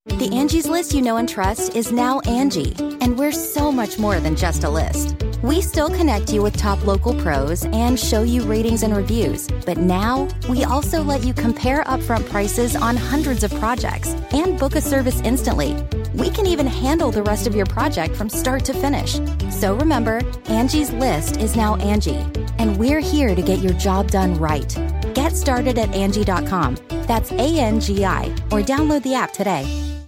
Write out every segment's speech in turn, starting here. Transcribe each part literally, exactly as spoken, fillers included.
The Angie's List you know and trust is now Angie, and we're so much more than just a list. We still connect you with top local pros and show you ratings and reviews, but now we also let you compare upfront prices on hundreds of projects and book a service instantly. We can even handle the rest of your project from start to finish. So remember, Angie's List is now Angie, and we're here to get your job done right. Get started at Angie dot com. That's A N G I, or download the app today.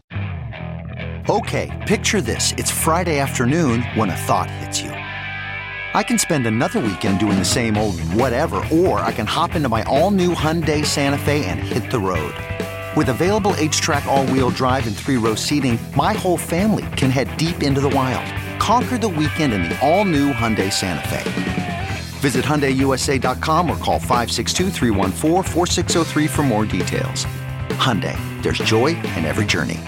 Okay, picture this. It's Friday afternoon when a thought hits you. I can spend another weekend doing the same old whatever, or I can hop into my all-new Hyundai Santa Fe and hit the road. With available H-Track all-wheel drive and three-row seating, my whole family can head deep into the wild. Conquer the weekend in the all-new Hyundai Santa Fe. Visit Hyundai U S A dot com or call five six two, three one four, four six zero three for more details. Hyundai, there's joy in every journey.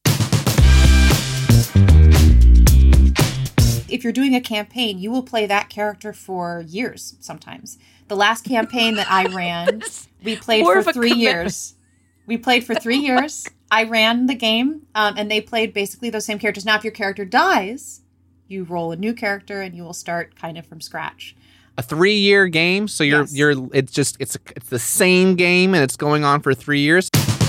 If you're doing a campaign, you will play that character for years sometimes. The last campaign that I ran, we played for three commitment. years. We played for three years. I ran the game, um, and they played basically those same characters. Now, if your character dies, you roll a new character, and you will start kind of from scratch. A three-year game, so you're Yes. you're it's just it's it's the same game, and it's going on for three years.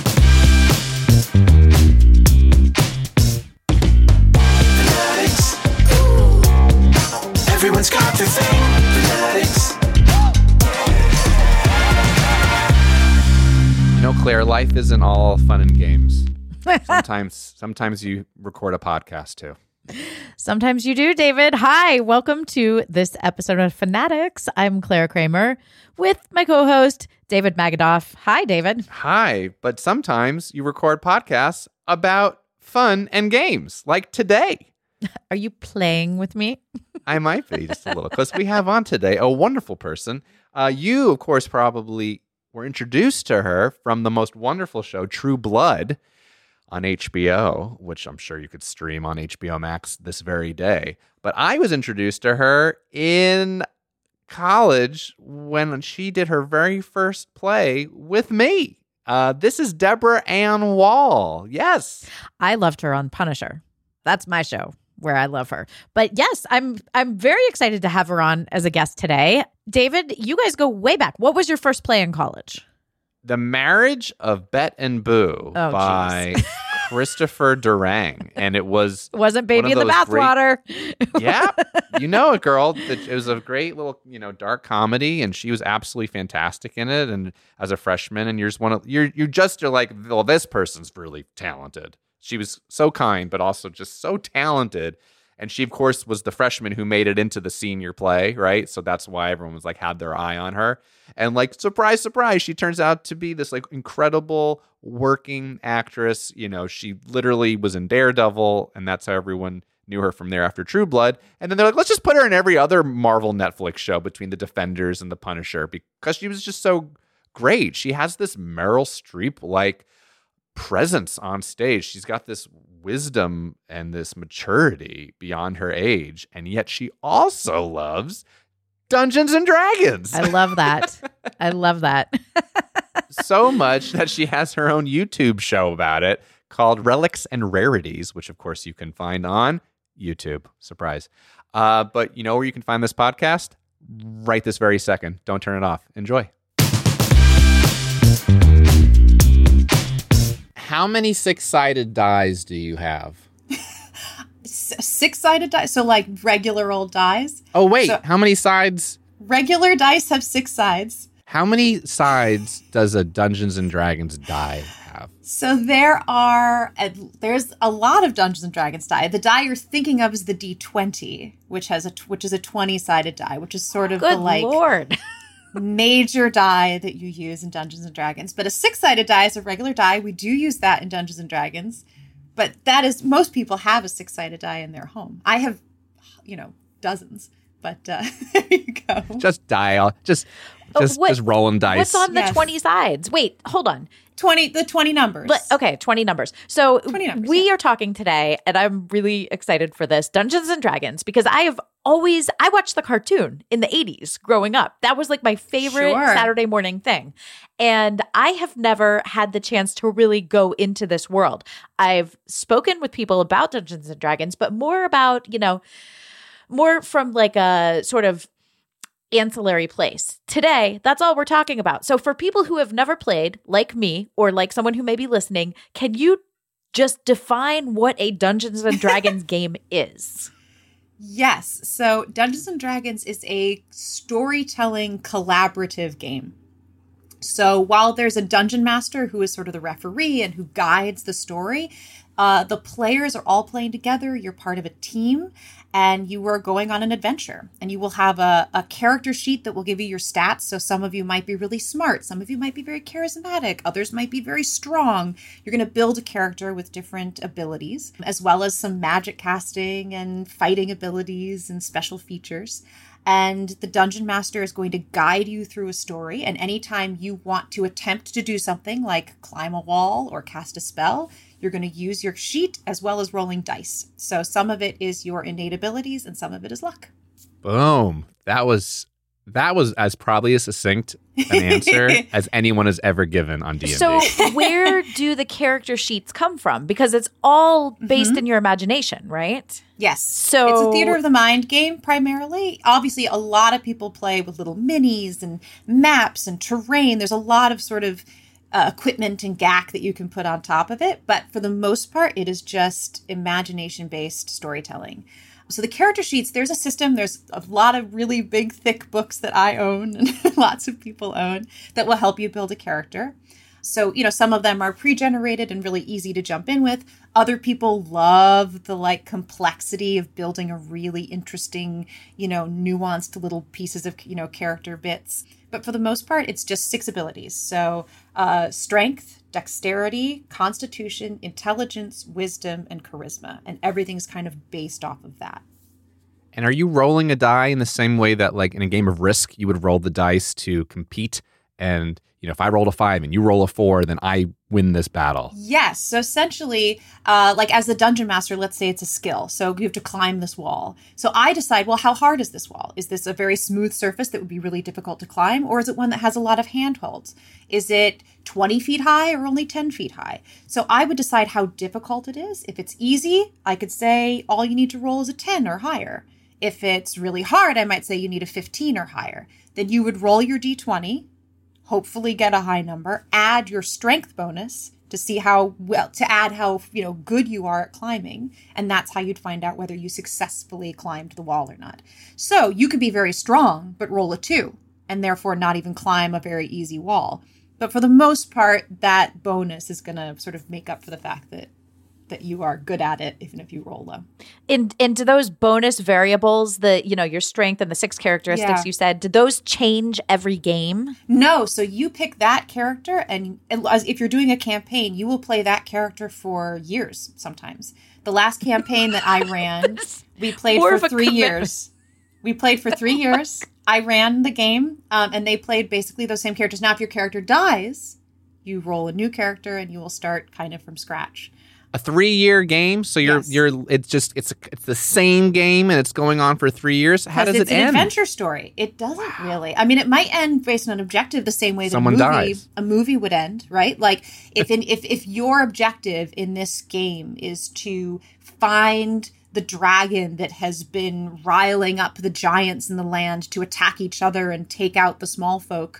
Everyone's got their thing. Fanatics. You know, Claire, life isn't all fun and games. Sometimes, sometimes you record a podcast too. Sometimes you do, David. Hi, welcome to this episode of Fanatics. I'm Claire Kramer with my co-host, David Magadoff. Hi, David. Hi, but sometimes you record podcasts about fun and games, like today. Are you playing with me? I might be just a little, because we have on today a wonderful person. Uh, you, of course, probably were introduced to her from the most wonderful show, True Blood, on H B O, which I'm sure you could stream on H B O Max this very day. But I was introduced to her in college when she did her very first play with me. Uh, this is Deborah Ann Wall. Yes. I loved her on Punisher. That's my show where I love her. But yes, I'm I'm very excited to have her on as a guest today. David, you guys go way back. What was your first play in college? The Marriage of Bet and Boo Oh, by Christopher Durang. And it was... Wasn't Baby in the those great- Bathwater. Yeah, you know it, girl. It was a great little, you know, dark comedy, and she was absolutely fantastic in it. And as a freshman, and you're just one of you're you just are like, well, this person's really talented. She was so kind, but also just so talented. And she, of course, was the freshman who made it into the senior play, right? So that's why everyone was like, had their eye on her. And like, surprise, surprise, she turns out to be this like incredible working actress. You know, she literally was in Daredevil, and that's how everyone knew her from there after True Blood. And then they're like, let's just put her in every other Marvel Netflix show between The Defenders and The Punisher, because she was just so great. She has this Meryl Streep-like presence on stage. She's got this wisdom and this maturity beyond her age, and yet she also loves Dungeons and Dragons. I love that. I love that. So much that she has her own YouTube show about it called Relics and Rarities, which of course you can find on YouTube. Surprise. Uh, but you know where you can find this podcast? Right this very second. Don't turn it off. Enjoy. How many six-sided dice do you have? S- six-sided dice, so like regular old dice. Oh, wait. So how many sides? Regular dice have six sides. How many sides does a Dungeons and Dragons die have? So there are, a, there's a lot of Dungeons and Dragons die. The die you're thinking of is the D twenty, which has a which is a twenty-sided die, which is sort of Good the like Lord. major die that you use in Dungeons and Dragons. But a six-sided die is a regular die. We do use that in Dungeons and Dragons. But that is, most people have a six-sided die in their home. I have, you know, dozens. But uh, there you go. Just dial. Just just, what, just rolling dice. What's on the Yes. twenty sides? Wait, hold on. twenty the twenty numbers. But, okay, twenty numbers. So twenty numbers, we yeah. are talking today, and I'm really excited for this, Dungeons and Dragons, because I have always, I watched the cartoon in the eighties growing up. That was like my favorite Sure. Saturday morning thing. And I have never had the chance to really go into this world. I've spoken with people about Dungeons and Dragons, but more about, you know, more from like a sort of ancillary place. Today, that's all we're talking about. So for people who have never played, like me, or like someone who may be listening, can you just define what a Dungeons and Dragons game is? Yes. So Dungeons and Dragons is a storytelling collaborative game. So while there's a dungeon master who is sort of the referee and who guides the story, uh, the players are all playing together. You're part of a team and you are going on an adventure. And you will have a, a character sheet that will give you your stats. So some of you might be really smart. Some of you might be very charismatic. Others might be very strong. You're going to build a character with different abilities, as well as some magic casting and fighting abilities and special features. And the dungeon master is going to guide you through a story. And anytime you want to attempt to do something like climb a wall or cast a spell, you're going to use your sheet as well as rolling dice. So some of it is your innate abilities and some of it is luck. Boom. That was that was as probably as succinct an answer as anyone has ever given on D and D. So where do the character sheets come from? Because it's all based mm-hmm. in your imagination, right? Yes. So it's a theater of the mind game primarily. Obviously, a lot of people play with little minis and maps and terrain. There's a lot of sort of uh, equipment and G A C that you can put on top of it. But for the most part, it is just imagination-based storytelling. So the character sheets, there's a system. There's a lot of really big, thick books that I own and lots of people own that will help you build a character. So, you know, some of them are pre-generated and really easy to jump in with. Other people love the like complexity of building a really interesting, you know, nuanced little pieces of, you know, character bits. But for the most part, it's just six abilities. So uh, strength, dexterity, constitution, intelligence, wisdom, and charisma. And everything's kind of based off of that. And are you rolling a die in the same way that, like, in a game of Risk, you would roll the dice to compete? And, you know, if I rolled a five and you roll a four, then I win this battle. Yes. So essentially, uh, like as the dungeon master, let's say it's a skill. So you have to climb this wall. So I decide, well, how hard is this wall? Is this a very smooth surface that would be really difficult to climb? Or is it one that has a lot of handholds? Is it twenty feet high or only ten feet high? So I would decide how difficult it is. If it's easy, I could say all you need to roll is a ten or higher. If it's really hard, I might say you need a fifteen or higher. Then you would roll your d twenty, hopefully get a high number, add your strength bonus to see how well, to add how, you know, good you are at climbing. And that's how you'd find out whether you successfully climbed the wall or not. So you could be very strong, but roll a two and therefore not even climb a very easy wall. But for the most part, that bonus is going to sort of make up for the fact that that you are good at it, even if you roll low. And, and do those bonus variables, the, you know, your strength and the six characteristics Yeah. you said, do those change every game? No, so you pick that character, and, and as- if you're doing a campaign, you will play that character for years sometimes. The last campaign that I ran, we played More for of a three commitment. years. We played for three years. I ran the game, um, and they played basically those same characters. Now, if your character dies, you roll a new character, and you will start kind of from scratch. A three-year game, so you're Yes. you're it's just it's it's the same game and it's going on for three years. How does Because it's it an end? adventure story. It doesn't really. I mean, it might end based on an objective the same way that Someone a movie dies. a movie would end, right? Like if in, if if your objective in this game is to find the dragon that has been riling up the giants in the land to attack each other and take out the small folk,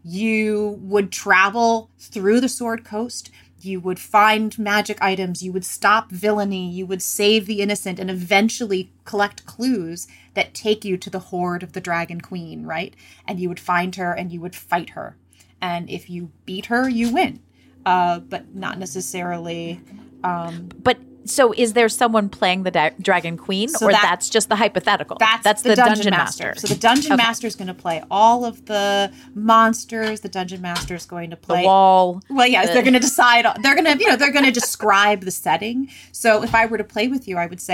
you would travel through the Sword Coast. You would find magic items, you would stop villainy, you would save the innocent, and eventually collect clues that take you to the hoard of the Dragon Queen, right? And you would find her and you would fight her. And if you beat her, you win. Uh, but not necessarily... Um, But so is there someone playing the da- Dragon Queen, So or that- that's just the hypothetical? That's, the, dungeon, master. So the dungeon Okay. master is going to play all of the monsters. The dungeon master is going to The play... wall. Well, yeah, the- they're going to decide. They're going to, you know, they're going to describe the setting. So if I were to play with you, I would say,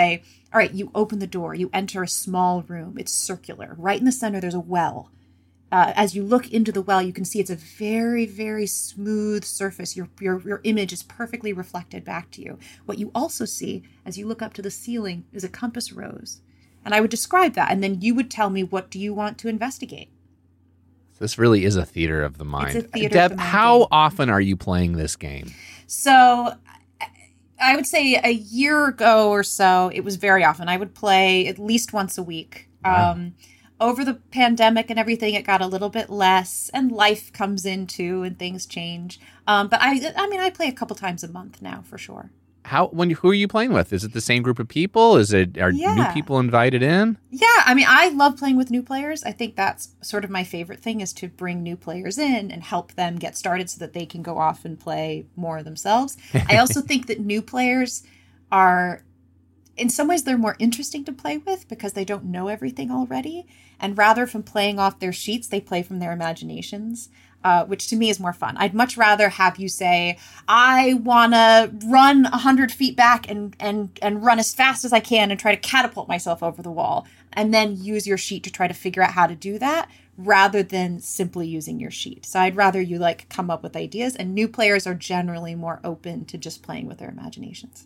All right, you open the door, you enter a small room. It's circular. Right in the center, there's a well. Uh, as you look into the well, you can see it's a very, very smooth surface. Your, your, your image is perfectly reflected back to you. What you also see as you look up to the ceiling is a compass rose. And I would describe that, and then you would tell me, what do you want to investigate? This really is a theater of the mind. It's a theater Deb, of the mind how game. often are you playing this game? So I would say a year ago or so, it was very often. I would play at least once a week. Wow. Um, over the pandemic and everything, it got a little bit less, and life comes in too, and things change. Um, but I, I mean, I play a couple times a month now for sure. How? When? Who are you playing with? Is it the same group of people? Is it are Yeah. new people invited in? Yeah, I mean, I love playing with new players. I think that's sort of my favorite thing, is to bring new players in and help them get started so that they can go off and play more themselves. I also think that new players are, in some ways, they're more interesting to play with because they don't know everything already. And rather from playing off their sheets, they play from their imaginations. Uh, which to me is more fun. I'd much rather have you say, I want to run one hundred feet back and, and, and run as fast as I can and try to catapult myself over the wall, and then use your sheet to try to figure out how to do that, rather than simply using your sheet. So I'd rather you like come up with ideas, and new players are generally more open to just playing with their imaginations.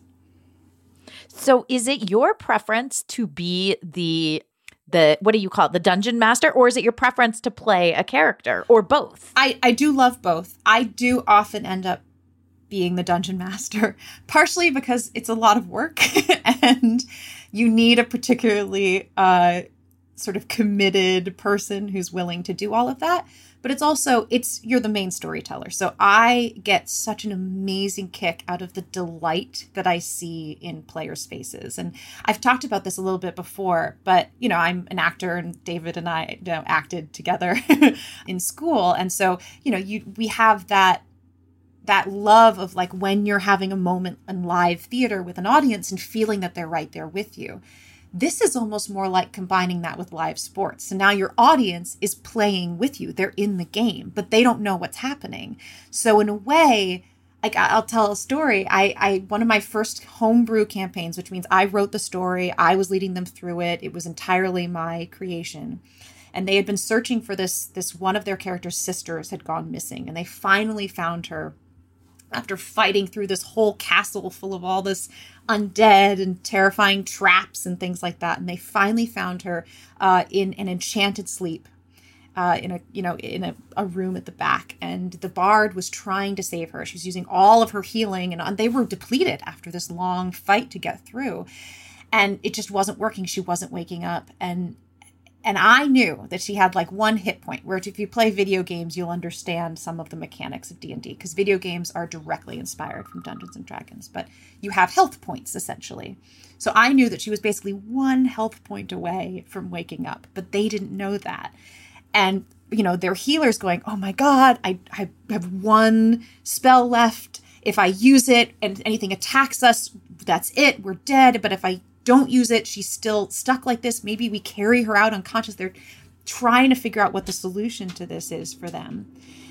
So is it your preference to be the the what do you call it, the dungeon master, or is it your preference to play a character, or both? I, I do love both. I do often end up being the dungeon master, partially because it's a lot of work and you need a particularly uh, sort of committed person who's willing to do all of that. But it's also, it's you're the main storyteller. So I get such an amazing kick out of the delight that I see in players' faces. And I've talked about this a little bit before, but, you know, I'm an actor, and David and I, you know, acted together in school. And so, you know, you we have that that love of like when you're having a moment in live theater with an audience and feeling that they're right there with you. This is almost more like combining that with live sports. So now your audience is playing with you. They're in the game, but they don't know what's happening. So in a way, like I'll tell a story. I, I one of my first homebrew campaigns, which means I wrote the story, I was leading them through it. It was entirely my creation. And they had been searching for this, this one of their characters' sisters had gone missing. And they finally found her after fighting through this whole castle full of all this undead and terrifying traps and things like that. And they finally found her uh, in an enchanted sleep uh, in a, you know, in a, a room at the back. And the bard was trying to save her. She was using all of her healing, and, and they were depleted after this long fight to get through. And it just wasn't working. She wasn't waking up. And And I knew that she had like one hit point, where if you play video games, you'll understand some of the mechanics of D and D, because video games are directly inspired from Dungeons and Dragons, but you have health points essentially. So I knew that she was basically one health point away from waking up, but they didn't know that. And, you know, their healer's going, oh my God, I, I have one spell left. If I use it and anything attacks us, that's it. We're dead. But if I don't use it, she's still stuck like this. Maybe we carry her out unconscious. They're trying to figure out what the solution to this is for them.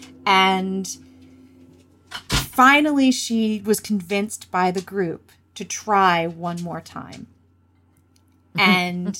And finally, she was convinced by the group to try one more time. And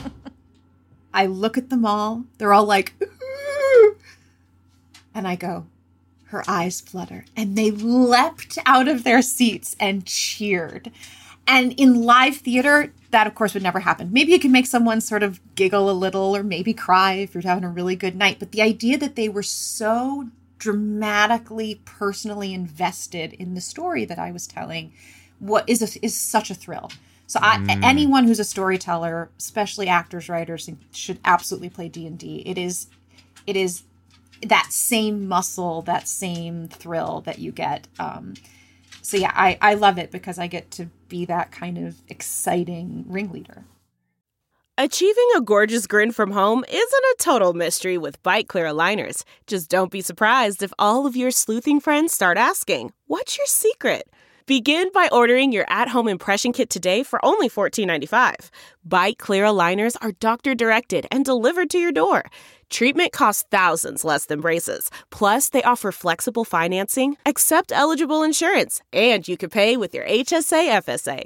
I look at them all. They're all like, ooh. And I go, her eyes flutter. And they leapt out of their seats and cheered. And in live theater, that, of course, would never happen. Maybe you can make someone sort of giggle a little or maybe cry if you're having a really good night. But the idea that they were so dramatically, personally invested in the story that I was telling what is a, is such a thrill. So I, mm. anyone who's a storyteller, especially actors, writers, should absolutely play D and D. It is, it is that same muscle, that same thrill that you get. Um, So yeah, I, I love it because I get to be that kind of exciting ringleader. Achieving a gorgeous grin from home isn't a total mystery with Byte Clear aligners. Just don't be surprised if all of your sleuthing friends start asking, what's your secret? Begin by ordering your at-home impression kit today for only fourteen ninety-five. Byte Clear aligners are doctor-directed and delivered to your door. Treatment costs thousands less than braces. Plus, they offer flexible financing, accept eligible insurance, and you can pay with your H S A F S A.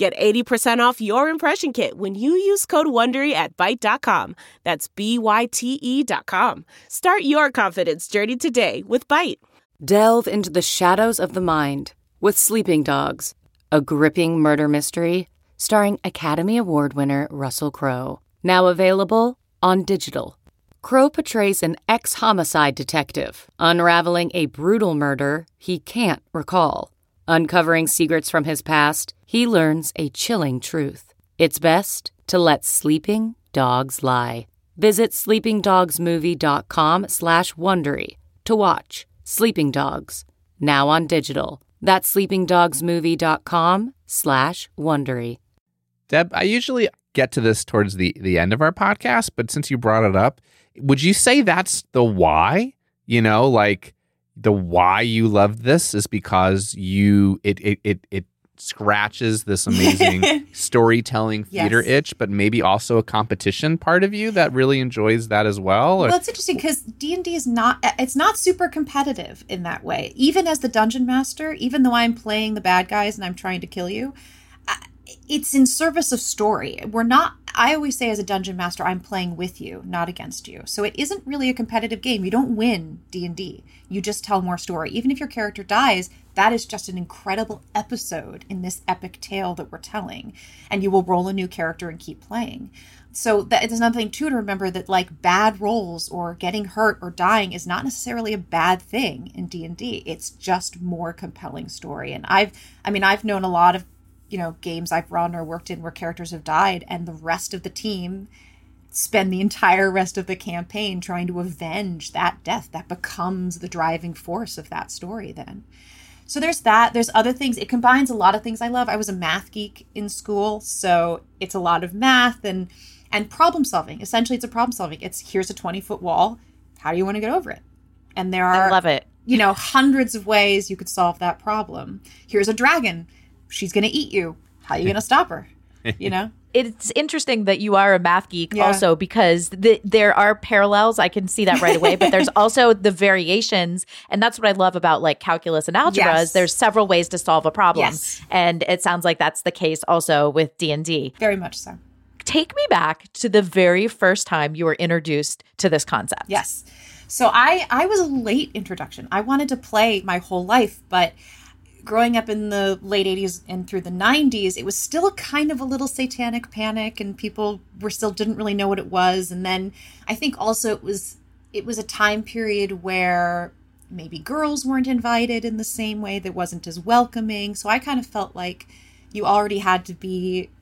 Get eighty percent off your impression kit when you use code WONDERY at byte dot com. That's B Y T E dot com. Start your confidence journey today with Byte. Delve into the shadows of the mind with Sleeping Dogs, a gripping murder mystery starring Academy Award winner Russell Crowe. Now available on digital. Crowe portrays an ex-homicide detective unraveling a brutal murder he can't recall. Uncovering secrets from his past, he learns a chilling truth. It's best to let sleeping dogs lie. Visit sleepingdogsmovie.com slash Wondery to watch Sleeping Dogs, now on digital. That's sleepingdogsmovie.com slash Wondery. Deb, I usually get to this towards the, the end of our podcast, but since you brought it up, would you say that's the why? You know, like the why you love this is because you it it it, it scratches this amazing storytelling theater Yes. itch, but maybe also a competition part of you that really enjoys that as well? Or- Well, it's interesting because D and D is not, it's not super competitive in that way. Even as the dungeon master, even though I'm playing the bad guys and I'm trying to kill you, I- it's in service of story. We're not, I always say as a dungeon master, I'm playing with you, not against you. So it isn't really a competitive game. You don't win D and D. You just tell more story. Even if your character dies, that is just an incredible episode in this epic tale that we're telling. And you will roll a new character and keep playing. So that, there's another thing too to remember, that like bad rolls or getting hurt or dying is not necessarily a bad thing in D and D. It's just more compelling story. And I've, I mean, I've known a lot of, you know, games I've run or worked in where characters have died and the rest of the team spend the entire rest of the campaign trying to avenge that death. That becomes the driving force of that story then. So there's that. There's other things. It combines a lot of things I love. I was a math geek in school, so it's a lot of math and and problem solving. Essentially, it's a problem solving. It's here's a twenty-foot wall. How do you want to get over it? And there are, I love it. you know, hundreds of ways you could solve that problem. Here's a dragon. She's going to eat you. How are you going to stop her? You know? It's interesting that you are a math geek Yeah. also, because the, there are parallels. I can see that right away, but there's also the variations. And that's what I love about like calculus and algebra Yes. is there's several ways to solve a problem. Yes. And it sounds like that's the case also with D and D. Very much so. Take me back to the very first time you were introduced to this concept. Yes. So I, I was a late introduction. I wanted to play my whole life, but growing up in the late eighties and through the nineties, it was still kind of a little satanic panic and people were still didn't really know what it was. And then I think also it was it was a time period where maybe girls weren't invited in the same way, that wasn't as welcoming. So I kind of felt like you already had to be,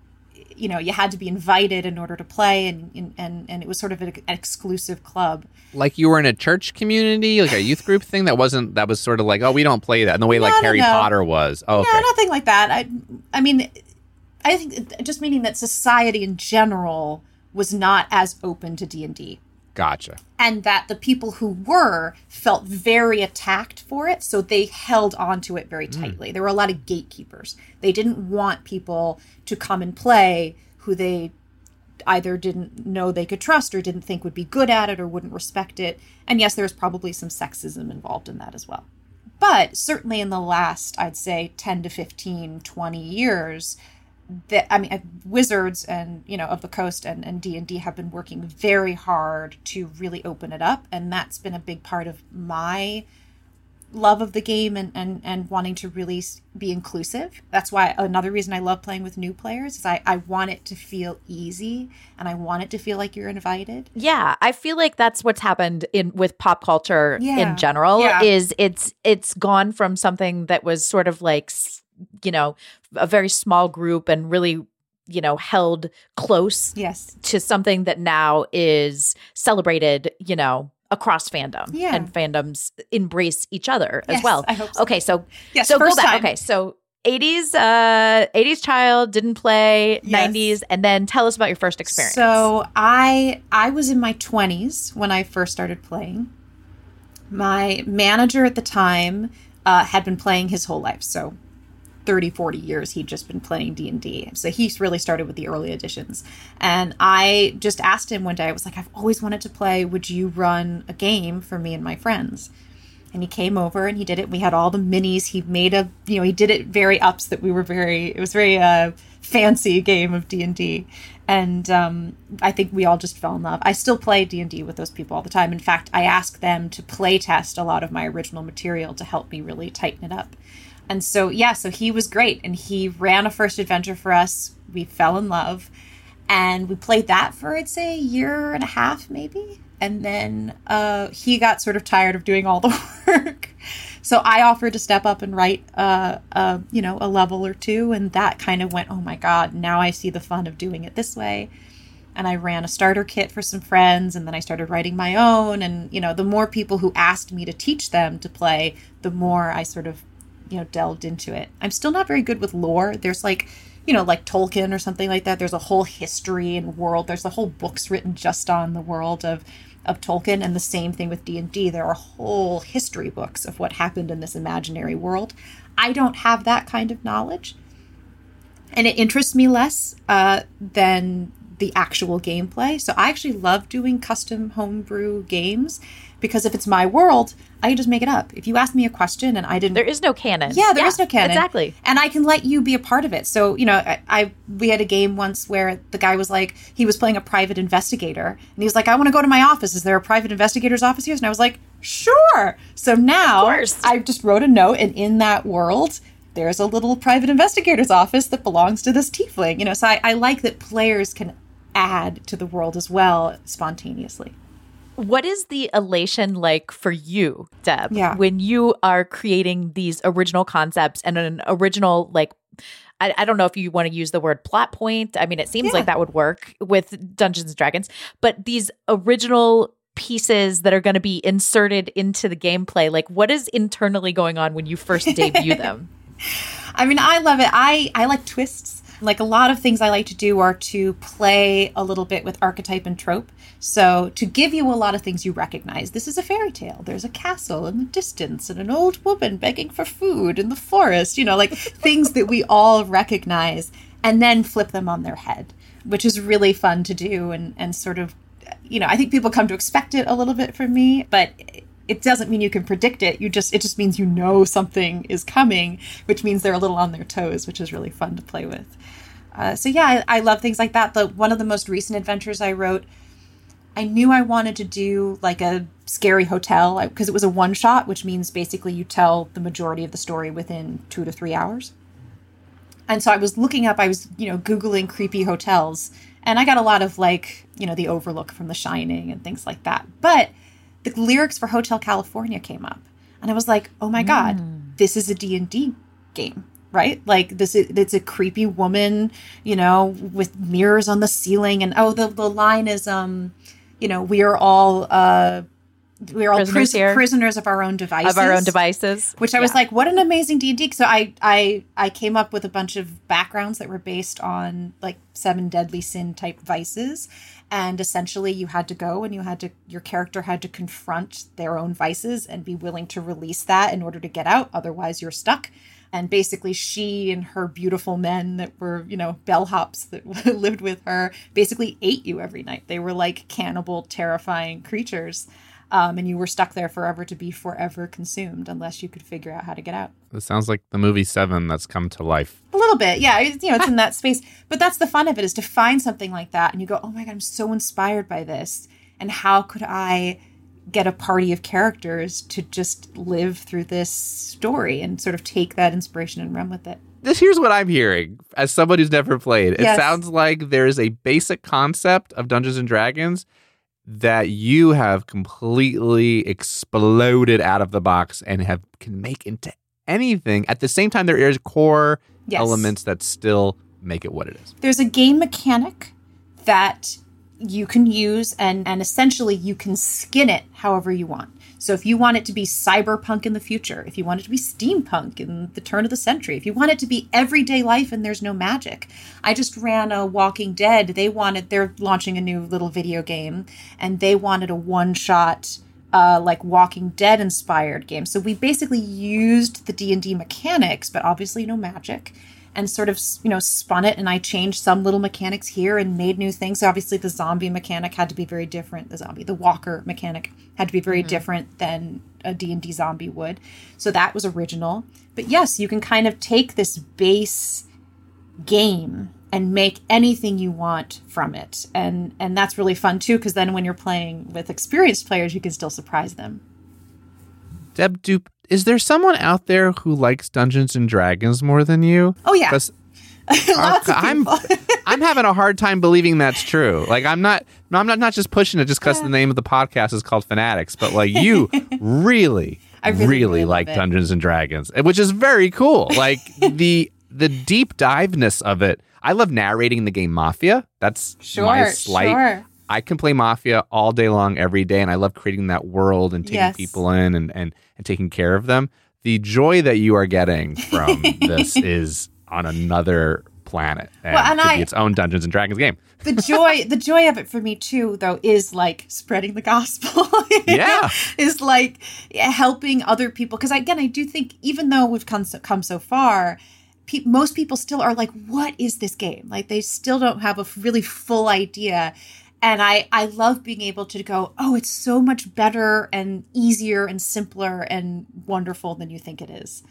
you know, you had to be invited in order to play, and and and it was sort of an exclusive club. like you were in a church community, like a youth group thing that wasn't, that was sort of like, oh, we don't play that in the way No, like no, Harry no. Potter was. Oh, No, okay. nothing like that. I, I mean, I think it- just meaning that society in general was not as open to D and D, Gotcha. and that the people who were felt very attacked for it, so they held on to it very tightly. There were a lot of gatekeepers. They didn't want people to come and play who they either didn't know they could trust or didn't think would be good at it or wouldn't respect it. And yes, there's probably some sexism involved in that as well. But certainly in the last, I'd say ten to fifteen, twenty years, that I mean, Wizards and, you know, of the Coast and, and D and D have been working very hard to really open it up. And that's been a big part of my love of the game and, and, and wanting to really be inclusive. That's why another reason I love playing with new players is I, I want it to feel easy and I want it to feel like you're invited. Yeah, I feel like that's what's happened in with pop culture Yeah. in general. Yeah. Is it's it's gone from something that was sort of like, s- you know, a very small group and really, you know, held close Yes. to something that now is celebrated, you know, across fandom. Yeah. And fandoms embrace each other as Yes, well. I hope so. Okay, so Yes, so go first back. time. Okay, so eighties uh eighties child, didn't play, Yes. nineties, and then tell us about your first experience. So I I was in my twenties when I first started playing. My manager at the time uh, had been playing his whole life. So thirty, forty years he'd just been playing D and D. So he really started with the early editions. And I just asked him one day, I was like, I've always wanted to play. Would you run a game for me and my friends? And he came over and he did it. We had all the minis. He made a, you know, he did it very ups that we were very, it was very uh, fancy game of D and D. And um, I think we all just fell in love. I still play D and D with those people all the time. In fact, I ask them to play test a lot of my original material to help me really tighten it up. And so, yeah, so he was great. And he ran a first adventure for us. We fell in love. And we played that for, I'd say, a year and a half, maybe. And then uh, he got sort of tired of doing all the work. So I offered to step up and write, uh, uh, you know, a level or two. And that kind of went, oh, my God, now I see the fun of doing it this way. And I ran a starter kit for some friends. And then I started writing my own. And, you know, the more people who asked me to teach them to play, the more I sort of, you know, delved into it. I'm still not very good with lore. There's like, you know, like Tolkien or something like that. There's a whole history and world. There's a whole books written just on the world of of Tolkien, and the same thing with D and D. There are whole history books of what happened in this imaginary world. I don't have that kind of knowledge, and it interests me less uh, than the actual gameplay. So I actually love doing custom homebrew games, because if it's my world, I can just make it up. If you ask me a question and I didn't... There is no canon. Yeah, there yeah, is no canon. Exactly. And I can let you be a part of it. So, you know, I, I we had a game once where the guy was like, he was playing a private investigator. And he was like, I want to go to my office. Is there a private investigator's office here? And I was like, sure. So now I just wrote a note, and in that world, there's a little private investigator's office that belongs to this tiefling. You know, so I, I like that players can add to the world as well spontaneously. What is the elation like for you, Deb, yeah. when you are creating these original concepts and an original, like, I, I don't know if you want to use the word plot point. I mean, it seems yeah. like that would work with Dungeons and Dragons, but these original pieces that are going to be inserted into the gameplay, like what is internally going on when you first debut them? I mean, I love it. I, I like twists. Like a lot of things I like to do are to play a little bit with archetype and trope. So to give you a lot of things you recognize. This is a fairy tale. There's a castle in the distance and an old woman begging for food in the forest. You know, like things that we all recognize, and then flip them on their head, which is really fun to do. And, and sort of, you know, I think people come to expect it a little bit from me, but it doesn't mean you can predict it. You just, it just means you know something is coming, which means they're a little on their toes, which is really fun to play with. Uh, so yeah, I, I love things like that. The one of the most recent adventures I wrote, I knew I wanted to do like a scary hotel, because it was a one shot, which means basically you tell the majority of the story within two to three hours. And so I was looking up, I was, you know, Googling creepy hotels, and I got a lot of like, you know, the Overlook from The Shining and things like that. But the lyrics for Hotel California came up, and I was like, oh my God, mm. this is a D and D game. Right? Like this is, it's a creepy woman, you know, with mirrors on the ceiling. And oh, the, the line is, um, you know, we are all, uh, we are all prisoners, pris- prisoners of our own devices. Of our own devices. Which I yeah. was like, what an amazing D and D. So I, I, I came up with a bunch of backgrounds that were based on like seven deadly sin type vices. And essentially you had to go and you had to, your character had to confront their own vices and be willing to release that in order to get out. Otherwise you're stuck. And basically she and her beautiful men that were, you know, bellhops that lived with her basically ate you every night. They were like cannibal, terrifying creatures. Um, and you were stuck there forever to be forever consumed unless you could figure out how to get out. It sounds like the movie Seven that's come to life. A little bit. Yeah. It's, you know, it's in that space. But that's the fun of it, is to find something like that and you go, oh my God, I'm so inspired by this. And how could I get a party of characters to just live through this story and sort of take that inspiration and run with it? This here's what I'm hearing as somebody who's never played. It yes. sounds like there's a basic concept of Dungeons and Dragons that you have completely exploded out of the box and have can make into anything. At the same time, there is core yes. elements that still make it what it is. There's a game mechanic that you can use, and, and essentially you can skin it however you want. So if you want it to be cyberpunk in the future, if you want it to be steampunk in the turn of the century, if you want it to be everyday life and there's no magic. I just ran a Walking Dead. They wanted, they're launching a new little video game, and they wanted a one-shot uh, like Walking Dead inspired game. So we basically used the D and D mechanics, but obviously no magic, and sort of, you know, spun it, and I changed some little mechanics here and made new things. So obviously the zombie mechanic had to be very different. The zombie, the walker mechanic had to be very mm-hmm. different than a D and D zombie would. So that was original. But yes, you can kind of take this base game and make anything you want from it. And and that's really fun too, because then when you're playing with experienced players, you can still surprise them. Deb, do, is there someone out there who likes Dungeons and Dragons more than you? Oh, yeah. Lots of I'm I'm having a hard time believing that's true. Like I'm not no, I'm not, not just pushing it just because the name of the podcast is called Fanatics, but like you really, I really, really, really like it. Dungeons and Dragons, which is very cool. Like the the deep diveness of it. I love narrating the game Mafia. That's sure, my slight. Sure. I can play Mafia all day long, every day, and I love creating that world and taking yes. people in and, and, and taking care of them. The joy that you are getting from this is on another planet, and, well, and could I, be its own Dungeons and Dragons game. the joy, the joy of it for me too, though, is like spreading the gospel. Yeah, is like helping other people. Because again, I do think even though we've come so, come so far, pe- most people still are like, "What is this game?" Like they still don't have a really full idea. And I, I love being able to go, oh, it's so much better and easier and simpler and wonderful than you think it is.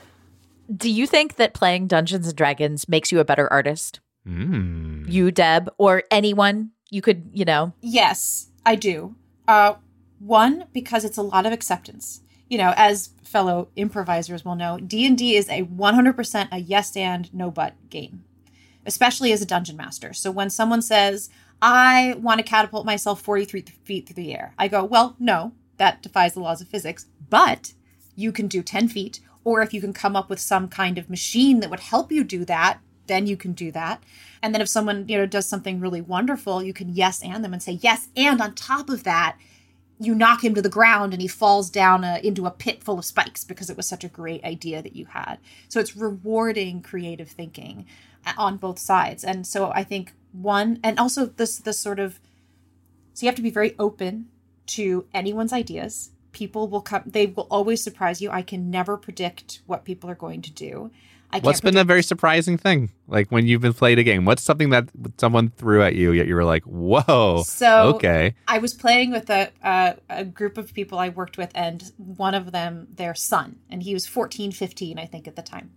Do you think that playing Dungeons and Dragons makes you a better artist? Mm. You, Deb, or anyone you could, you know? Yes, I do. Uh, one, because it's a lot of acceptance. You know, as fellow improvisers will know, D and D is a one hundred percent a yes and no but game, especially as a dungeon master. So when someone says, I want to catapult myself forty-three feet through the air, I go, well, no, that defies the laws of physics, but you can do ten feet. Or if you can come up with some kind of machine that would help you do that, then you can do that. And then if someone, you know, does something really wonderful, you can yes and them and say yes. And on top of that, you knock him to the ground and he falls down a, into a pit full of spikes because it was such a great idea that you had. So it's rewarding creative thinking on both sides. And so I think one, and also this, this sort of, so you have to be very open to anyone's ideas. People will come, they will always surprise you. I can never predict what people are going to do. I What's been a very surprising thing? Like when you've been played a game, what's something that someone threw at you, yet you were like, whoa, so okay. I was playing with a, uh, a group of people I worked with, and one of them, their son, and he was fourteen, fifteen, I think at the time.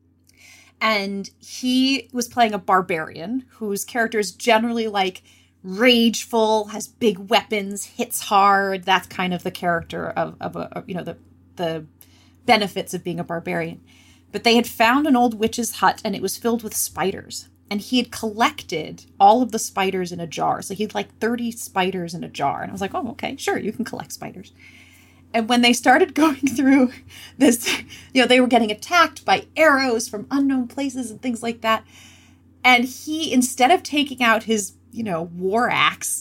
And he was playing a barbarian whose character is generally like rageful, has big weapons, hits hard. That's kind of the character of, of a, of, you know, the, the benefits of being a barbarian. But they had found an old witch's hut and it was filled with spiders. And he had collected all of the spiders in a jar. So he had like thirty spiders in a jar. And I was like, oh, okay, sure, you can collect spiders. And when they started going through this, you know, they were getting attacked by arrows from unknown places and things like that. And he, instead of taking out his, you know, war axe,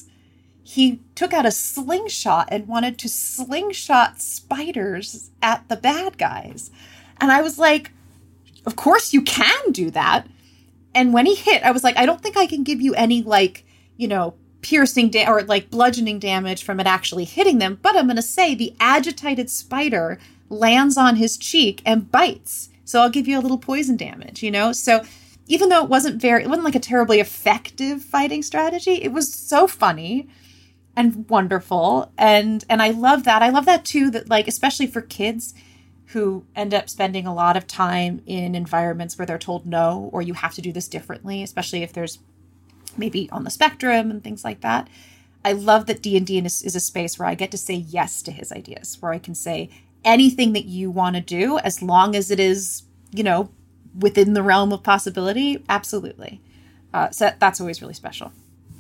he took out a slingshot and wanted to slingshot spiders at the bad guys. And I was like, of course you can do that. And when he hit, I was like, I don't think I can give you any, like, you know, piercing da- or like bludgeoning damage from it actually hitting them. But I'm going to say the agitated spider lands on his cheek and bites. So I'll give you a little poison damage, you know? So even though it wasn't very, it wasn't like a terribly effective fighting strategy, it was so funny and wonderful. And, and I love that. I love that too, that like, especially for kids who end up spending a lot of time in environments where they're told no, or you have to do this differently, especially if there's maybe on the spectrum and things like that. I love that D and D is, is a space where I get to say yes to his ideas, where I can say anything that you want to do, as long as it is, you know, within the realm of possibility. Absolutely. Uh, so that's always really special.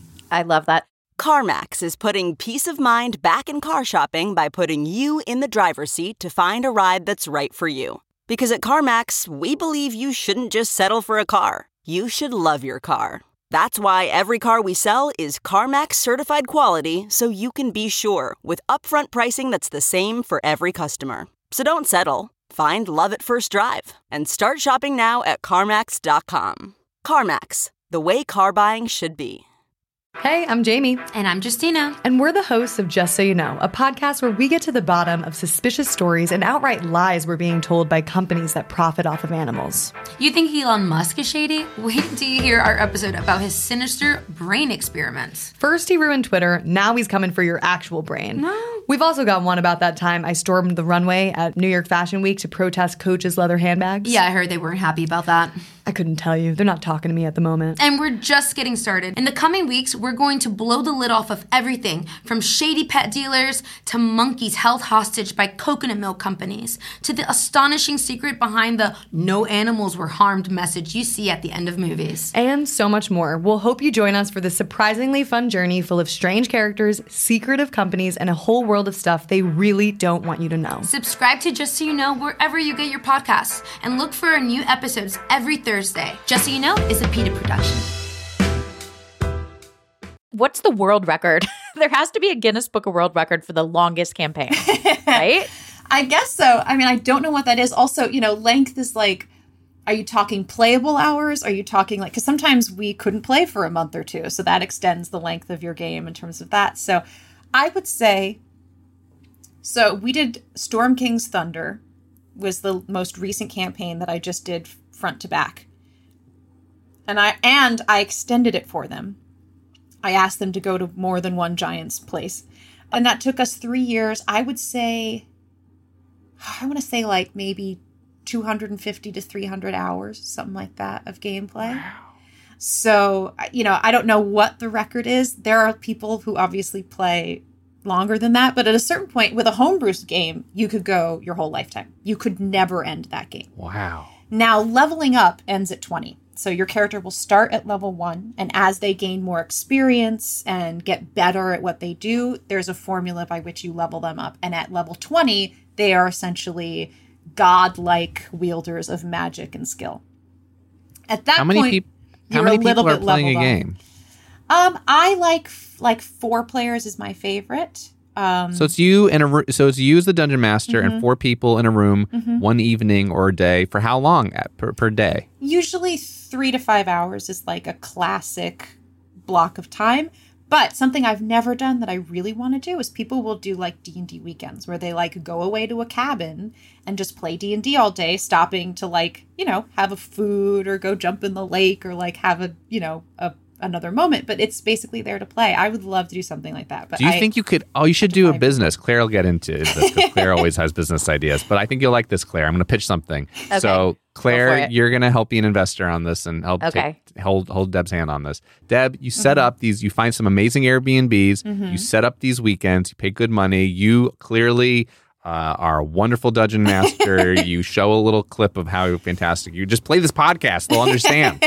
I love that. CarMax is putting peace of mind back in car shopping by putting you in the driver's seat to find a ride that's right for you. Because at CarMax, we believe you shouldn't just settle for a car. You should love your car. That's why every car we sell is CarMax certified quality, so you can be sure with upfront pricing that's the same for every customer. So don't settle. Find love at first drive and start shopping now at CarMax dot com. CarMax, the way car buying should be. Hey, I'm Jamie. And I'm Justina. And we're the hosts of Just So You Know, a podcast where we get to the bottom of suspicious stories and outright lies we're being told by companies that profit off of animals. You think Elon Musk is shady? Wait till you hear our episode about his sinister brain experiments. First he ruined Twitter, now he's coming for your actual brain. No. We've also got one about that time I stormed the runway at New York Fashion Week to protest Coach's leather handbags. Yeah, I heard they weren't happy about that. I couldn't tell you. They're not talking to me at the moment. And we're just getting started. In the coming weeks, we're going to blow the lid off of everything from shady pet dealers to monkeys held hostage by coconut milk companies to the astonishing secret behind the no animals were harmed message you see at the end of movies. And so much more. We'll hope you join us for this surprisingly fun journey full of strange characters, secretive companies, and a whole world of stuff they really don't want you to know. Subscribe to Just So You Know wherever you get your podcasts and look for our new episodes every Thursday. Just So You Know is a PETA production. What's the world record? There has to be a Guinness Book of World Record for the longest campaign, right? I guess so. I mean, I don't know what that is. Also, you know, length is like, are you talking playable hours? Are you talking like, because sometimes we couldn't play for a month or two. So that extends the length of your game in terms of that. So I would say, so we did Storm King's Thunder was the most recent campaign that I just did front to back. And I and I extended it for them. I asked them to go to more than one Giant's place. And that took us three years. I would say, I want to say like maybe two hundred fifty to three hundred hours, something like that, of gameplay. Wow. So, you know, I don't know what the record is. There are people who obviously play longer than that. But at a certain point with a homebrew game, you could go your whole lifetime. You could never end that game. Wow. Now, leveling up ends at twenty. So your character will start at level one, and as they gain more experience and get better at what they do, there's a formula by which you level them up. And at level twenty, they are essentially godlike wielders of magic and skill. At that how many point, peop- how you're many a little people are bit playing a leveled game? Up. Um, I like like four players is my favorite. Um, So it's you and a ro- so it's you as the dungeon master Mhm. and four people in a room Mhm. one evening or a day for how long at, per, per day? Usually three to five hours is like a classic block of time. But something I've never done that I really want to do is people will do like D and D weekends where they like go away to a cabin and just play D and D all day, stopping to like, you know, have a food or go jump in the lake or like have a, you know, a another moment, but it's basically there to play. I would love to do something like that. But do you I, think you could? Oh, you should do a business. Claire will get into this because Claire always has business ideas. But I think you'll like this, Claire. I'm going to pitch something. Okay. So, Claire, it. you're going to help be an investor on this and help Okay. take, hold hold Deb's hand on this. Deb, you set up these. You find some amazing Airbnbs. Mhm. You set up these weekends. You pay good money. You clearly uh, are a wonderful dungeon master. You show a little clip of how fantastic you just play this podcast. They'll understand.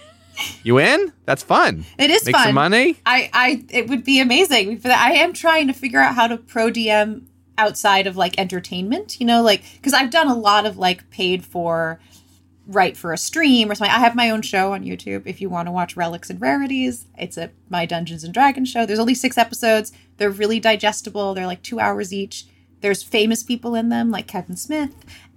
You in? That's fun. It is Make fun. some money. I, I, it would be amazing. I am trying to figure out how to pro D M outside of like entertainment, you know, like, because I've done a lot of like paid for, right, for a stream or something. I have my own show on YouTube. If you want to watch Relics and Rarities, it's a my Dungeons and Dragons show. There's only six episodes. They're really digestible. They're like two hours each. There's famous people in them like Kevin Smith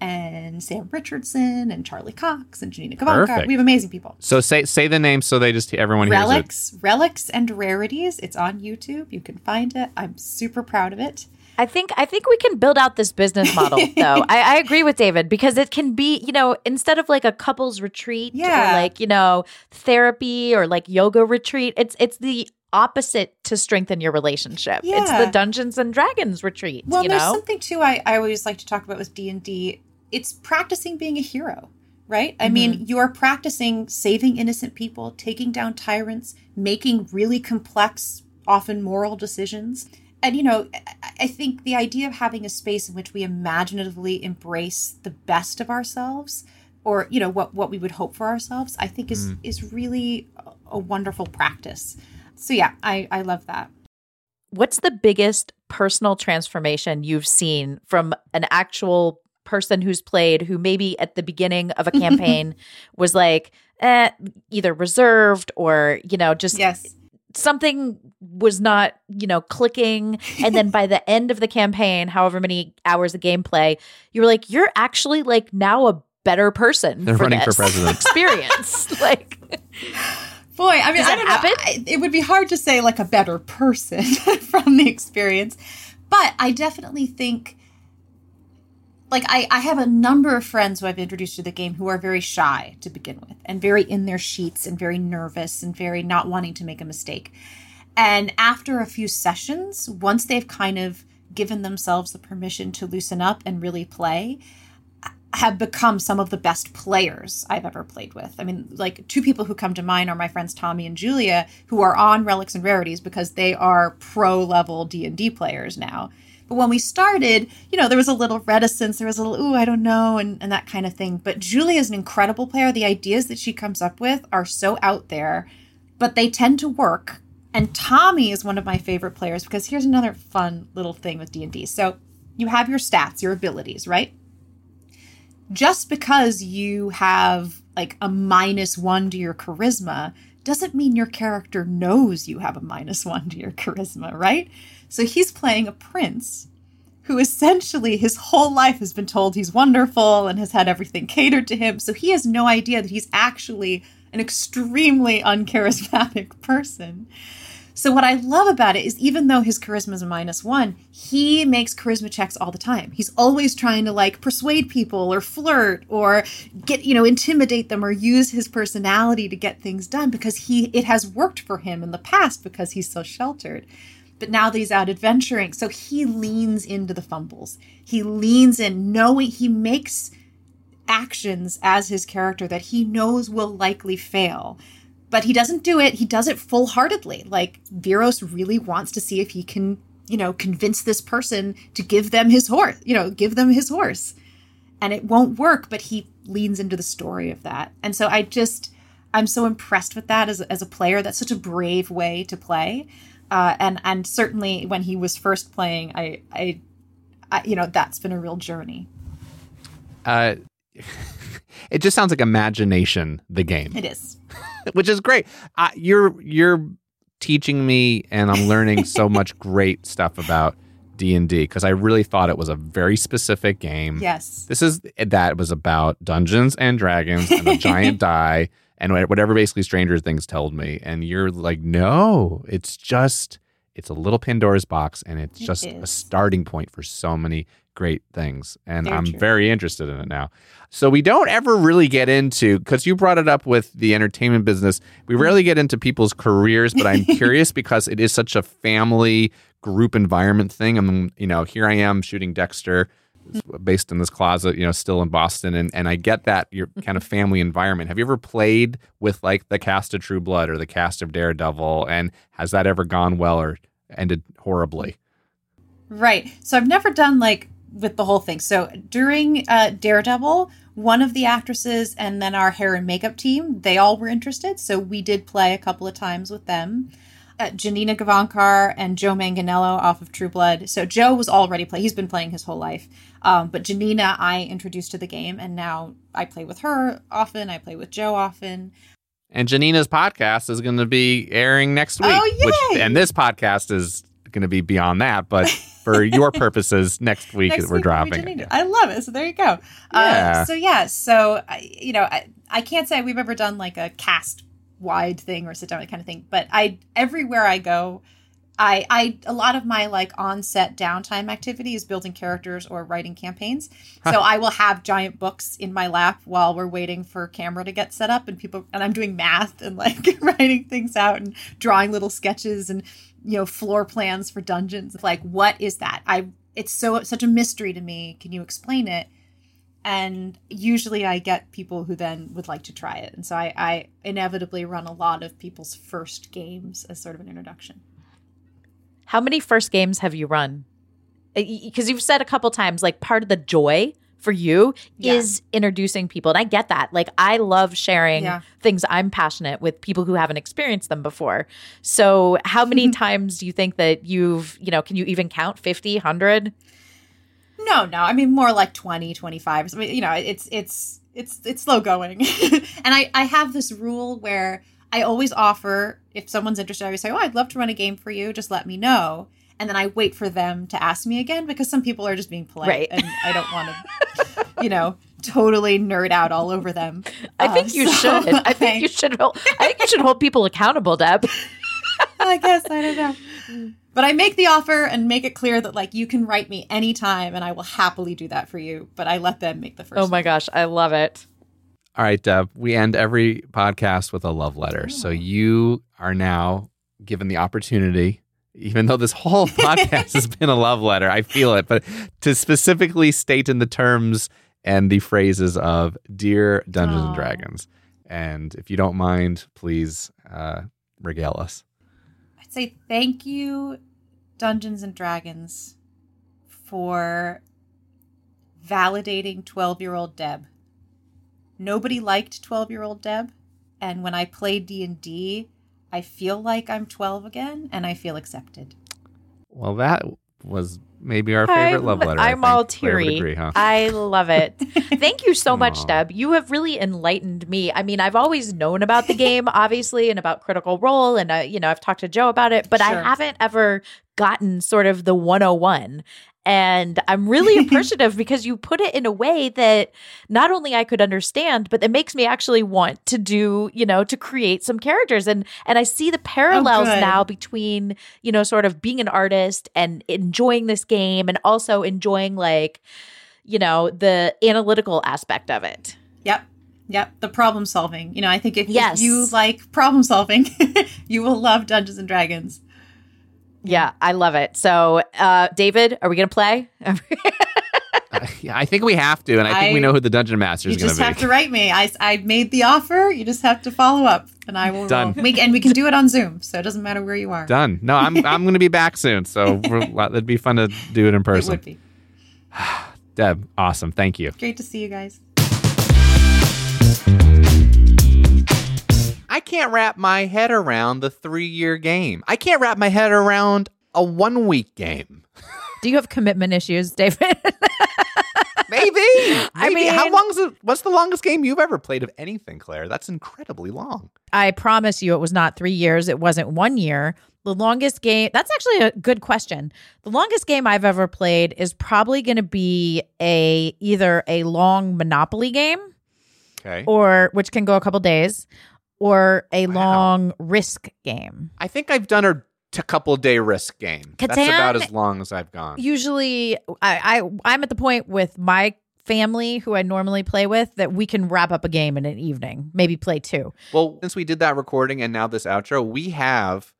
and Sam Richardson and Charlie Cox and Janina Kavanka. Perfect. We have amazing people. So say say the name so they just everyone hears it. Relics, Relics and Rarities. It's on YouTube. You can find it. I'm super proud of it. I think I think we can build out this business model, though. I, I agree with David because it can be, you know, instead of like a couples retreat Yeah. or like, you know, therapy or like yoga retreat, it's it's the opposite to strengthen your relationship. It's Yeah. the Dungeons and Dragons retreat, Well, you there's know? something too I, I always like to talk about with D and D. It's practicing being a hero, right? I Mhm. mean, you are practicing saving innocent people, taking down tyrants, making really complex, often moral decisions. And, you know, I- I think the idea of having a space in which we imaginatively embrace the best of ourselves or, you know, what, what we would hope for ourselves, I think is, Mm. is really a, a wonderful practice. So, yeah, I, I love that. What's the biggest personal transformation you've seen from an actual person who's played who maybe at the beginning of a campaign was like eh, either reserved or, you know, just Yes. something was not, you know, clicking. And then by the end of the campaign, however many hours of gameplay, you were like, you're actually like now a better person. They're for running for this president. experience. Like, Boy, I mean, Does I that don't happen? know. I, it would be hard to say like a better person from the experience, but I definitely think, like, I, I have a number of friends who I've introduced to the game who are very shy to begin with and very in their sheets and very nervous and very not wanting to make a mistake. And after a few sessions, once they've kind of given themselves the permission to loosen up and really play have become some of the best players I've ever played with. I mean, like two people who come to mind are my friends Tommy and Julia, who are on Relics and Rarities because they are pro-level D and D players now. But when we started, you know, there was a little reticence. There was a little, ooh, I don't know, and, and that kind of thing. But Julia is an incredible player. The ideas that she comes up with are so out there, but they tend to work. And Tommy is one of my favorite players because here's another fun little thing with D and D. So you have your stats, your abilities, right? Just because you have like a minus one to your charisma doesn't mean your character knows you have a minus one to your charisma, right? So he's playing a prince who essentially his whole life has been told he's wonderful and has had everything catered to him. So he has no idea that he's actually an extremely uncharismatic person. So what I love about it is even though his charisma is a minus one, he makes charisma checks all the time. He's always trying to like persuade people or flirt or get, you know, intimidate them or use his personality to get things done because he it has worked for him in the past because he's so sheltered. But now that he's out adventuring, so he leans into the fumbles. He leans in knowing he makes actions as his character that he knows will likely fail. But he doesn't do it. He does it full-heartedly. Like, Viros really wants to see if he can, you know, convince this person to give them his horse, you know, give them his horse. And it won't work, but he leans into the story of that. And so I just, I'm so impressed with that as, as a player. That's such a brave way to play. Uh, and, and certainly when he was first playing, I, I, I you know, that's been a real journey. Uh, it just sounds like Imagination, the game. It is. Which is great. Uh, you're you're teaching me, and I'm learning so much great stuff about D and D because I really thought it was a very specific game. Yes, this is that was about Dungeons and Dragons and a giant die and whatever basically Stranger Things told me. And you're like, no, it's just it's a little Pandora's box, and it's it just is. a starting point for so many great things. And Very I'm true. very interested in it now. So we don't ever really get into, because you brought it up with the entertainment business, we rarely get into people's careers, but I'm curious because it is such a family group environment thing. I mean, you know, here I am shooting Dexter based in this closet, you know, still in Boston. And, and I get that your kind of family environment. Have you ever played with like the cast of True Blood or the cast of Daredevil? And has that ever gone well or ended horribly? Right. So I've never done like with the whole thing. So during uh, Daredevil, one of the actresses and then our hair and makeup team, they all were interested. So we did play a couple of times with them. Uh, Janina Gavankar and Joe Manganiello off of True Blood. So Joe was already playing. He's been playing his whole life. Um, but Janina, I introduced to the game, and now I play with her often. I play with Joe often. And Janina's podcast is going to be airing next week. Oh, yay! Which, and this podcast is going to be beyond that, but for your purposes, next week Next we're week dropping we it. I love it. So there you go. Yeah. Uh, so yeah, so I, you know, I, I can't say we've ever done like a cast wide thing or sit down kind of thing, but I everywhere I go, I I a lot of my like on set downtime activity is building characters or writing campaigns. So I will have giant books in my lap while we're waiting for camera to get set up, and people and I'm doing math and like writing things out and drawing little sketches and, you know, floor plans for dungeons. Like, what is that? I it's so such a mystery to me. Can you explain it? And usually I get people who then would like to try it. And so I, I inevitably run a lot of people's first games as sort of an introduction. How many first games have you run? Because you've said a couple times, like, part of the joy for you Yeah. is introducing people. And I get that. Like, I love sharing Yeah. things I'm passionate with people who haven't experienced them before. So how many times do you think that you've, you know, can you even count fifty, one hundred? No, no. I mean, more like twenty, twenty-five. I mean, you know, it's, it's, it's, it's slow going. And I, I have this rule where I always offer, if someone's interested, I always say, oh, I'd love to run a game for you. Just let me know. And then I wait for them to ask me again, because some people are just being polite, Right. and I don't want to, you know, totally nerd out all over them. I think Uh, you so should. I think you should hold, I think you should hold people accountable, Deb. I guess, I don't know. But I make the offer and make it clear that, like, you can write me anytime and I will happily do that for you. But I let them make the first Oh my gosh, I love it. All right, Deb, we end every podcast with a love letter. Oh. So you are now given the opportunity even though this whole podcast has been a love letter, I feel it, but to specifically state in the terms and the phrases of Dear Dungeons Aww. and Dragons. And if you don't mind, please uh, regale us. I'd say thank you, Dungeons and Dragons, for validating twelve-year-old Deb. Nobody liked twelve-year-old Deb, and when I play D and D, I feel like I'm twelve again, and I feel accepted. Well, that was maybe our favorite I'm, love letter. I'm I all Claire would teary. agree, huh? I love it. Thank you so much, Aw. Deb. You have really enlightened me. I mean, I've always known about the game, obviously, and about Critical Role, and uh, you know, I've talked to Joe about it, but Sure. I haven't ever gotten sort of the one oh one. And I'm really appreciative because you put it in a way that not only I could understand, but that makes me actually want to do, you know, to create some characters. And and I see the parallels good. now between, you know, sort of being an artist and enjoying this game and also enjoying like, you know, the analytical aspect of it. Yep. Yep. The problem solving. You know, I think if, Yes. if you like problem solving, you will love Dungeons and Dragons. Yeah, I love it. So, uh, David, are we going to play? Uh, yeah, I think we have to, and I think I- we know who the Dungeon Master You is going just to be. have to write me. I, I made the offer. You just have to follow up, and I will. Done. We, and we can do it on Zoom, so it doesn't matter where you are. Done. No, I'm I'm going to be back soon, so we're, it'd be fun to do it in It person. would be Deb, awesome. Thank you. great to see you guys. I can't wrap my head around the three-year game. I can't wrap my head around a one-week game. Do you have commitment issues, David? Maybe. I Maybe. How mean- long is it? What's the longest game you've ever played of anything, Claire? That's incredibly long. I promise you it was not three years. It wasn't one year. The longest game, that's actually a good question. The longest game I've ever played is probably going to be a either a long Monopoly game, Okay. or which can go a couple days, or a Wow. long Risk game. I think I've done a t- couple day Risk game. That's Catan- about as long as I've gone. Usually, I, I I'm at the point with my family who I normally play with that we can wrap up a game in an evening, maybe play two. Well, since we did that recording and now this outro, we have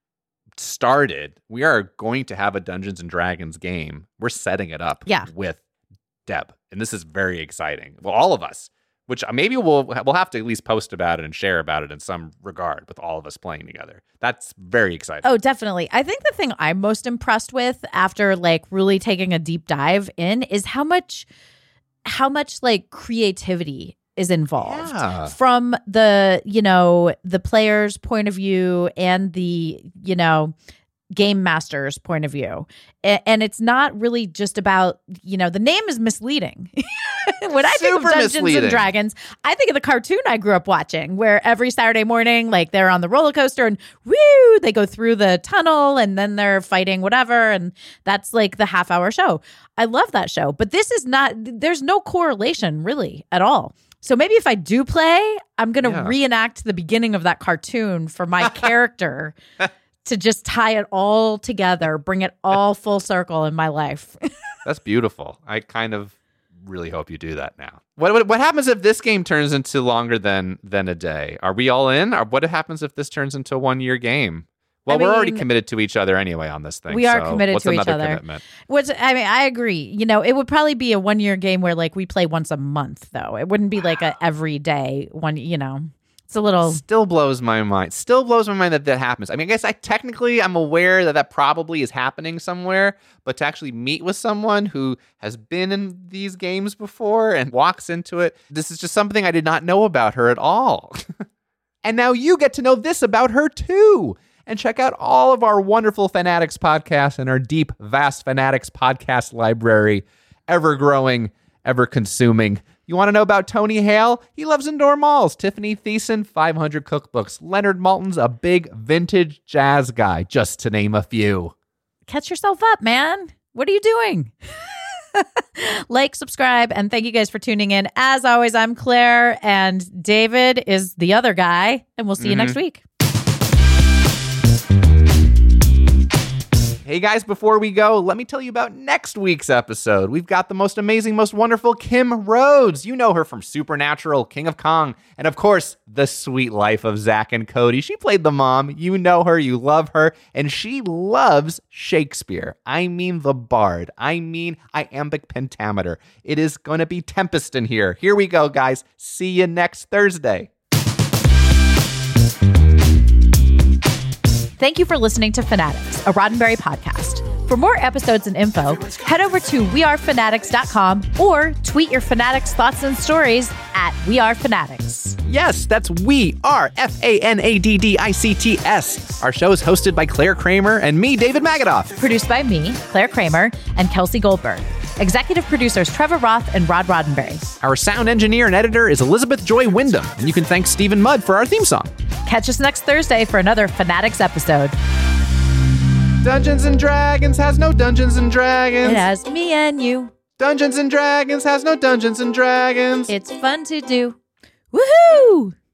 started. We are going to have a Dungeons and Dragons game. We're setting it up Yeah. with Deb, and this is very exciting. Well, all of us, which maybe we'll we'll have to at least post about it and share about it in some regard with all of us playing together. That's very exciting. Oh, definitely. I think the thing I'm most impressed with after like really taking a deep dive in is how much how much like creativity is involved Yeah. from the, you know, the player's point of view and the, you know, game master's point of view. A- And it's not really just about, you know, the name is misleading. When I think of Super Dungeons misleading. and Dragons, I think of the cartoon I grew up watching where every Saturday morning, like they're on the roller coaster and woo, they go through the tunnel and then they're fighting whatever. And that's like the half hour show. I love that show, but this is not, there's no correlation really at all. So maybe if I do play, I'm going to Yeah. reenact the beginning of that cartoon for my character to just tie it all together, bring it all full circle in my life. That's beautiful. I kind of really hope you do that now. What, what what happens if this game turns into longer than than a day? Are we all in? Or what happens if this turns into a one year game? Well, I we're already mean, committed to each other anyway on this thing. we are so committed what's to each another other. Commitment? Which, I mean, I agree. You know, it would probably be a one year game where like we play once a month, though. It wouldn't be like a every day one, you know. It's a little. Still blows my mind. Still blows my mind that that happens. I mean, I guess I technically I'm aware that that probably is happening somewhere, but to actually meet with someone who has been in these games before and walks into it, this is just something I did not know about her at all. And now you get to know this about her too. And check out all of our wonderful Fanatics podcasts and our deep, vast Fanatics podcast library, ever growing, ever consuming. You want to know about Tony Hale? He loves indoor malls. Tiffany Thiessen, five hundred cookbooks. Leonard Malton's a big vintage jazz guy, just to name a few. Catch yourself up, man. What are you doing? Like, subscribe, and thank you guys for tuning in. As always, I'm Claire, and David is the other guy, and we'll see you Mhm. next week. Hey guys, before we go, let me tell you about next week's episode. We've got the most amazing, most wonderful Kim Rhodes. You know her from Supernatural, King of Kong, and of course, The Sweet Life of Zack and Cody. She played the mom. You know her, you love her, and she loves Shakespeare. I mean the bard. I mean iambic pentameter. It is going to be Tempest in here. Here we go, guys. See you next Thursday. Thank you for listening to Fanatics, a Roddenberry podcast. For more episodes and info, head over to we are fanatics dot com or tweet your Fanatics thoughts and stories at wearefanatics. Yes, that's We Are, F A N A D D I C T S. Our show is hosted by Claire Kramer and me, David Magadoff. Produced by me, Claire Kramer, and Kelsey Goldberg. Executive producers Trevor Roth and Rod Roddenberry. Our sound engineer and editor is Elizabeth Joy Wyndham, and you can thank Stephen Mudd for our theme song. Catch us next Thursday for another Fanatics episode. Dungeons and Dragons has no Dungeons and Dragons. It has me and you. Dungeons and Dragons has no Dungeons and Dragons. It's fun to do. Woohoo!